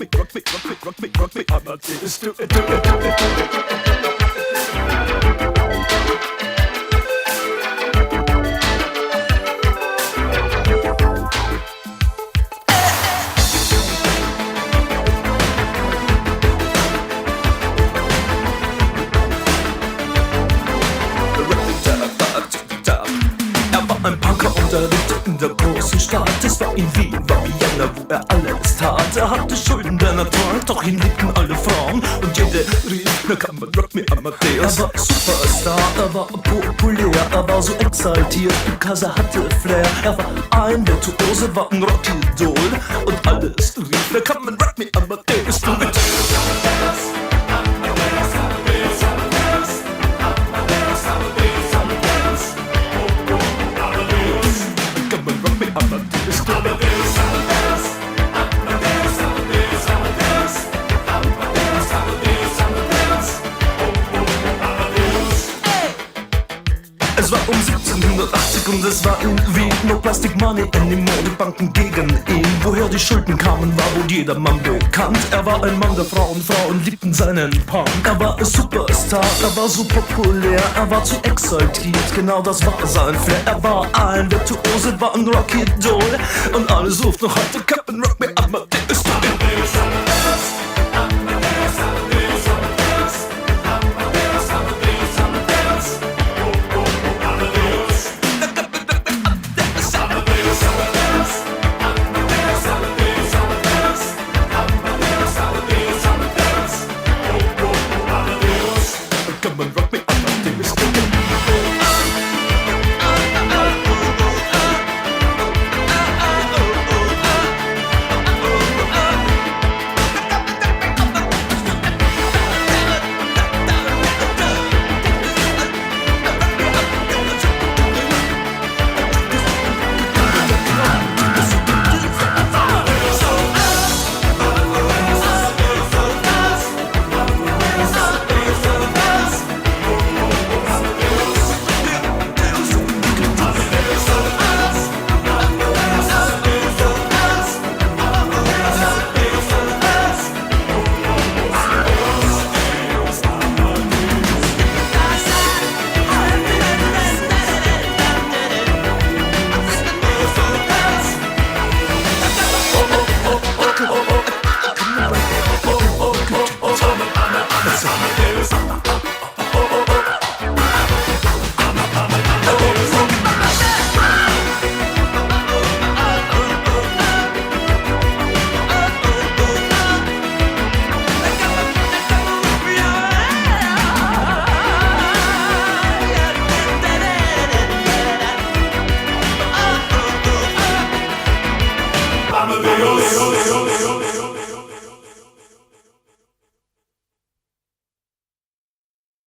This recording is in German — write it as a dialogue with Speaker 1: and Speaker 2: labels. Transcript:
Speaker 1: rock me, Amadeus, do it, do it, do it, do it.
Speaker 2: Ein Punker und er lebte in der großen Stadt. Es war in Wien, war Vienna, wo er alles tat. Er hatte Schulden, denn er trank, doch ihn liebten alle Frauen. Und jede rief, na kann man rock me Amadeus. Er war Superstar, er war populär, er war so exaltiert, because er hatte Flair. Er war ein Virtuose, war ein Rockidol. Und alles rief, na kann man rock me Amadeus. Do it. Es war um 1780 und es war in Wien. No plastic money anymore, die Banken gegen ihn. Woher die Schulden kamen, war wohl jedermann bekannt. Er war ein Mann der Frauen, Frauen liebten seinen Punk. Er war ein Superstar, er war so populär, er war zu exaltiert, genau das war sein Flair. Er war ein Virtuose, war ein Rockidol und alle suchten noch heute Captain Rock me up.